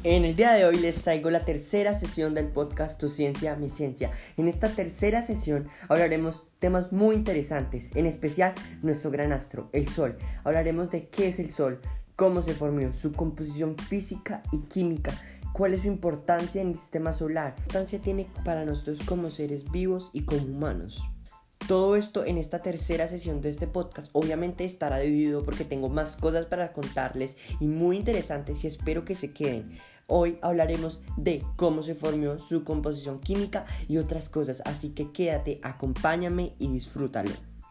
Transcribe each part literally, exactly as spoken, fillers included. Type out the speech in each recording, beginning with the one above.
En el día de hoy les traigo la tercera sesión del podcast Tu Ciencia, Mi Ciencia. En esta tercera sesión hablaremos temas muy interesantes, en especial nuestro gran astro, el Sol. Hablaremos de qué es el Sol, cómo se formó, su composición física y química, cuál es su importancia en el sistema solar, qué importancia tiene para nosotros como seres vivos y como humanos. Todo esto en esta tercera sesión de este podcast. Obviamente estará dividido porque tengo más cosas para contarles y muy interesantes y espero que se queden. Hoy hablaremos de cómo se formó, su composición química y otras cosas, así que quédate, acompáñame y disfrútalo.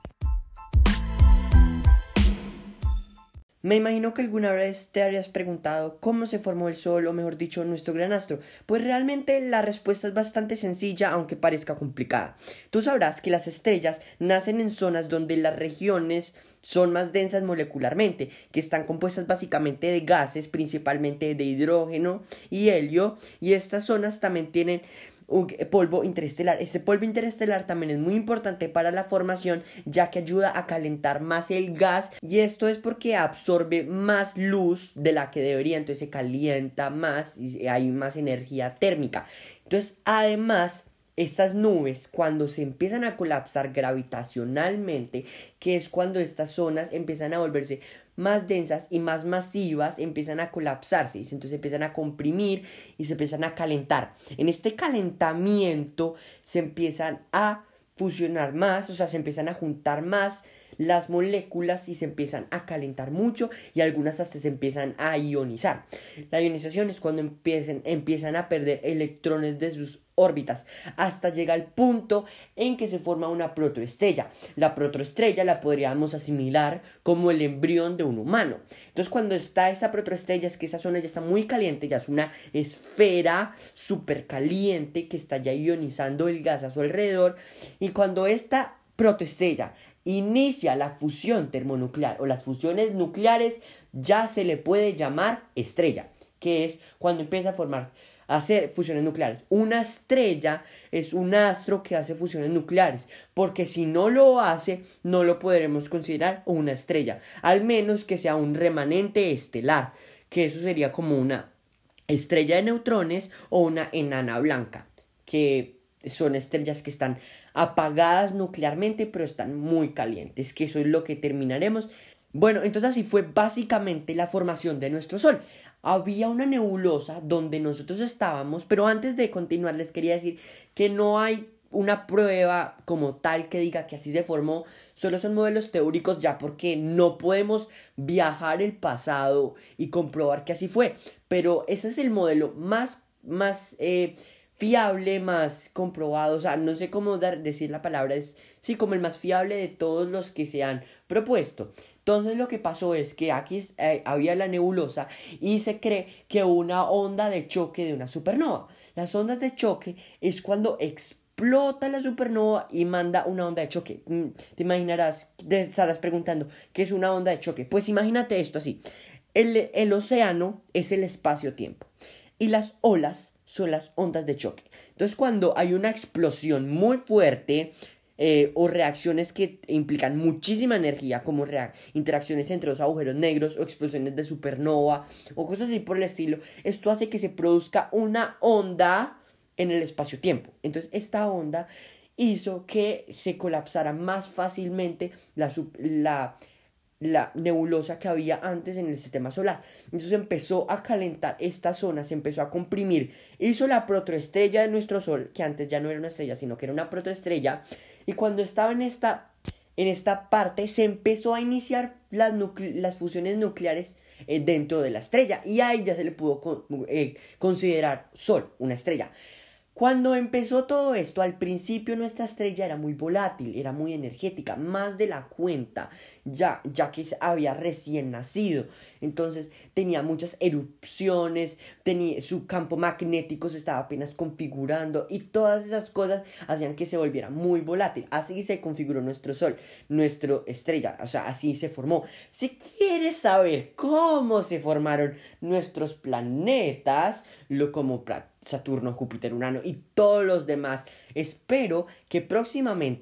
Me imagino que alguna vez te habrías preguntado cómo se formó el Sol, o mejor dicho, nuestro gran astro. Pues realmente la respuesta es bastante sencilla, aunque parezca complicada. Tú sabrás que las estrellas nacen en zonas donde las regiones son más densas molecularmente, que están compuestas básicamente de gases, principalmente de hidrógeno y helio, y estas zonas también tienen un polvo interestelar. Este polvo interestelar también es muy importante para la formación, ya que ayuda a calentar más el gas, y esto es porque absorbe más luz de la que debería, entonces se calienta más y hay más energía térmica. Entonces, además, estas nubes, cuando se empiezan a colapsar gravitacionalmente, que es cuando estas zonas empiezan a volverse más densas y más masivas, empiezan a colapsarse, entonces empiezan a comprimir y se empiezan a calentar. En este calentamiento se empiezan a fusionar más, o sea, se empiezan a juntar más las moléculas y se empiezan a calentar mucho, y algunas hasta se empiezan a ionizar. La ionización es cuando empiezan, empiezan a perder electrones de sus órbitas, hasta llega al punto en que se forma una protoestrella. La protoestrella la podríamos asimilar como el embrión de un humano. Entonces, cuando está esa protoestrella, es que esa zona ya está muy caliente, ya es una esfera súper caliente que está ya ionizando el gas a su alrededor, y cuando esta protoestrella inicia la fusión termonuclear o las fusiones nucleares, ya se le puede llamar estrella, que es cuando empieza a formar, a hacer fusiones nucleares. Una estrella es un astro que hace fusiones nucleares, porque si no lo hace, no lo podremos considerar una estrella, al menos que sea un remanente estelar, que eso sería como una estrella de neutrones o una enana blanca, que son estrellas que están apagadas nuclearmente pero están muy calientes, que eso es lo que terminaremos. Bueno, entonces así fue básicamente la formación de nuestro Sol. Había una nebulosa donde nosotros estábamos, pero antes de continuar les quería decir que no hay una prueba como tal que diga que así se formó, solo son modelos teóricos, ya porque no podemos viajar el pasado y comprobar que así fue, pero ese es el modelo más, más eh, fiable, más comprobado, o sea, no sé cómo dar, decir la palabra, es sí, como el más fiable de todos los que se han propuesto. Entonces lo que pasó es que aquí eh, había la nebulosa y se cree que una onda de choque de una supernova. Las ondas de choque es cuando explota la supernova y manda una onda de choque. Te imaginarás, te estarás preguntando, ¿qué es una onda de choque? Pues imagínate esto así. El, el océano es el espacio-tiempo y las olas son las ondas de choque. Entonces, cuando hay una explosión muy fuerte eh, o reacciones que implican muchísima energía, como rea- interacciones entre dos agujeros negros o explosiones de supernova o cosas así por el estilo, esto hace que se produzca una onda en el espacio-tiempo. Entonces, esta onda hizo que se colapsara más fácilmente la, la la nebulosa que había antes en el sistema solar. Entonces empezó a calentar esta zona, se empezó a comprimir, hizo la protoestrella de nuestro Sol, que antes ya no era una estrella, sino que era una protoestrella, y cuando estaba en esta, en esta parte, se empezó a iniciar las, nucle- las fusiones nucleares eh, dentro de la estrella, y ahí ya se le pudo con- eh, considerar Sol, una estrella. Cuando empezó todo esto, al principio nuestra estrella era muy volátil, era muy energética, más de la cuenta, ya, ya que había recién nacido. Entonces tenía muchas erupciones, tenía, su campo magnético se estaba apenas configurando, y todas esas cosas hacían que se volviera muy volátil. Así se configuró nuestro Sol, nuestra estrella, o sea, así se formó. Si quieres saber cómo se formaron nuestros planetas, lo como Saturno, Júpiter, Urano y todos los demás, espero que próximamente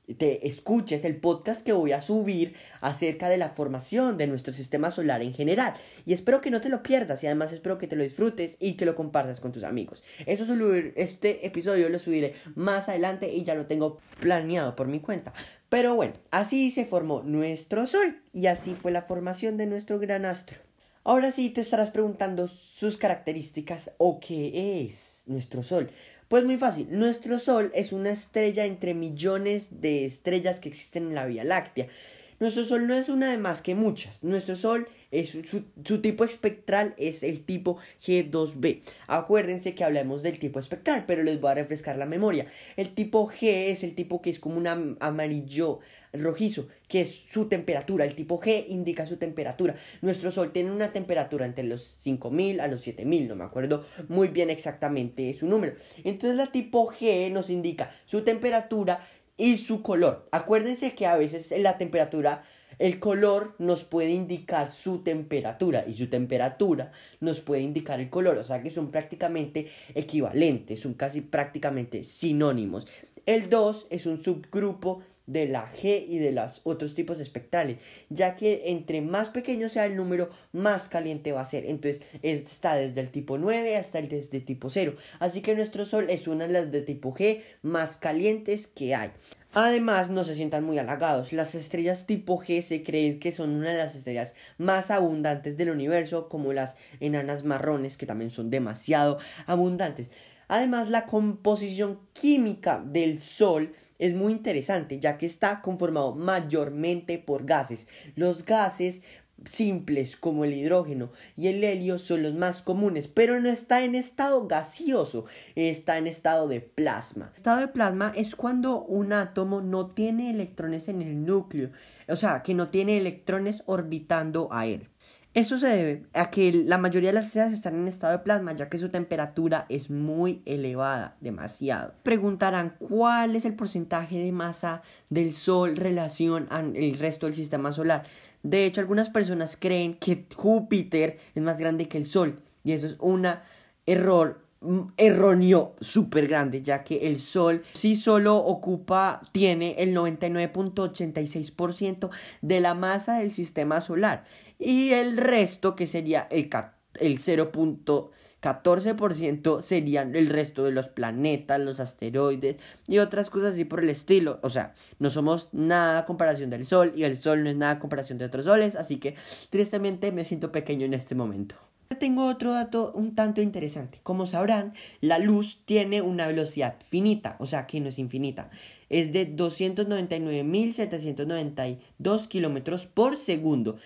te escuches el podcast que voy a subir acerca de la formación de nuestro sistema solar en general. Y espero que no te lo pierdas y además espero que te lo disfrutes y que lo compartas con tus amigos. Eso subir, este episodio lo subiré más adelante y ya lo tengo planeado por mi cuenta. Pero bueno, así se formó nuestro Sol y así fue la formación de nuestro gran astro. Ahora sí te estarás preguntando sus características o qué es nuestro Sol. Pues muy fácil, nuestro Sol es una estrella entre millones de estrellas que existen en la Vía Láctea. Nuestro Sol no es una de más que muchas. Nuestro Sol, es su, su tipo espectral es el tipo G dos b. Acuérdense que hablamos del tipo espectral, pero les voy a refrescar la memoria. El tipo G es el tipo que es como un am- amarillo rojizo, que es su temperatura. El tipo G indica su temperatura. Nuestro Sol tiene una temperatura entre los cinco mil a los siete mil, no me acuerdo muy bien exactamente su número. Entonces la tipo G nos indica su temperatura y su color. Acuérdense que a veces en la temperatura, el color nos puede indicar su temperatura y su temperatura nos puede indicar el color. O sea que son prácticamente equivalentes, son casi prácticamente sinónimos. El dos es un subgrupo de la G y de los otros tipos espectrales, ya que entre más pequeño sea el número, más caliente va a ser. Entonces está desde el tipo nueve hasta el desde tipo cero. Así que nuestro Sol es una de las de tipo G más calientes que hay. Además, no se sientan muy halagados. Las estrellas tipo G se cree que son una de las estrellas más abundantes del universo, como las enanas marrones, que también son demasiado abundantes. Además, la composición química del Sol es muy interesante, ya que está conformado mayormente por gases. Los gases simples como el hidrógeno y el helio son los más comunes, pero no está en estado gaseoso, está en estado de plasma. El estado de plasma es cuando un átomo no tiene electrones en el núcleo, o sea, que no tiene electrones orbitando a él. Eso se debe a que la mayoría de las estrellas están en estado de plasma, ya que su temperatura es muy elevada, demasiado. Preguntarán cuál es el porcentaje de masa del Sol en relación al resto del sistema solar. De hecho, algunas personas creen que Júpiter es más grande que el Sol, y eso es un error erróneo súper grande, ya que el Sol sí solo ocupa, tiene el noventa y nueve punto ochenta y seis por ciento de la masa del sistema solar y el resto, que sería el, el cero punto catorce por ciento, serían el resto de los planetas, los asteroides y otras cosas así por el estilo. O sea, no somos nada a comparación del Sol y el Sol no es nada a comparación de otros soles, así que tristemente me siento pequeño en este momento. Tengo otro dato un tanto interesante. Como sabrán, la luz tiene una velocidad finita, o sea que no es infinita. Es de doscientos noventa y nueve mil setecientos noventa y dos kilómetros por segundo.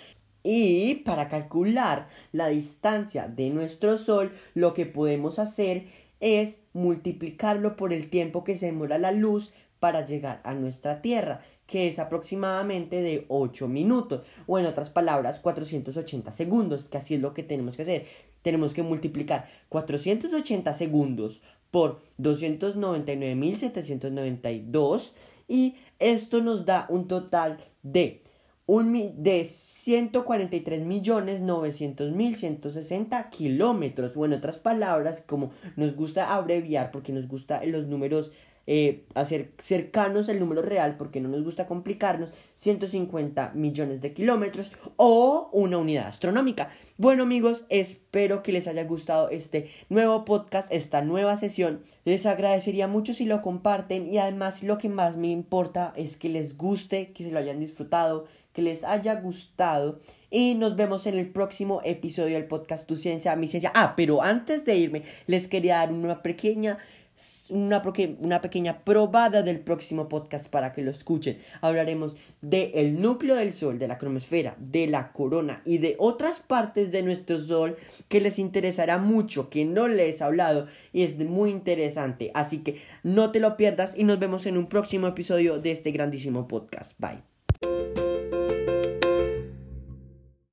Y para calcular la distancia de nuestro Sol, lo que podemos hacer es multiplicarlo por el tiempo que se demora la luz para llegar a nuestra Tierra, que es aproximadamente de ocho minutos, o en otras palabras, cuatrocientos ochenta segundos, que así es lo que tenemos que hacer. Tenemos que multiplicar cuatrocientos ochenta segundos por doscientos noventa y nueve mil setecientos noventa y dos y esto nos da un total de, un, de ciento cuarenta y tres millones novecientos mil ciento sesenta kilómetros, o en otras palabras, como nos gusta abreviar porque nos gustan los números Eh, hacer cercanos al número real porque no nos gusta complicarnos, ciento cincuenta millones de kilómetros o una unidad astronómica. Bueno amigos, espero que les haya gustado este nuevo podcast, esta nueva sesión. Les agradecería mucho si lo comparten y además lo que más me importa es que les guste, que se lo hayan disfrutado, que les haya gustado y nos vemos en el próximo episodio del podcast Tu Ciencia, Mi Ciencia. Ah, pero antes de irme les quería dar una pequeña Una, una pequeña probada del próximo podcast para que lo escuchen. Hablaremos del núcleo del Sol, de la cromosfera, de la corona y de otras partes de nuestro Sol que les interesará mucho, que no les he hablado y es muy interesante. Así que no te lo pierdas y nos vemos en un próximo episodio de este grandísimo podcast. Bye.